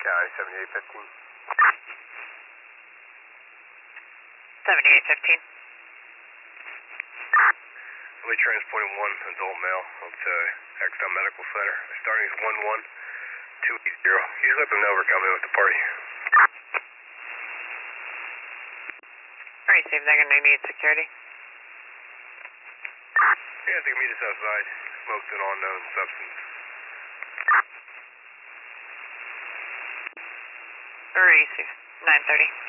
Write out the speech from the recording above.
County, 7815. 7815. We'll be transporting one adult male up to Exxon Medical Center. Starting is 11280. You let them know we're coming with the party. Alright, Steve, they're going to need security. Yeah, they can meet us outside. Smoked an unknown substance. Alright, Steve. 930.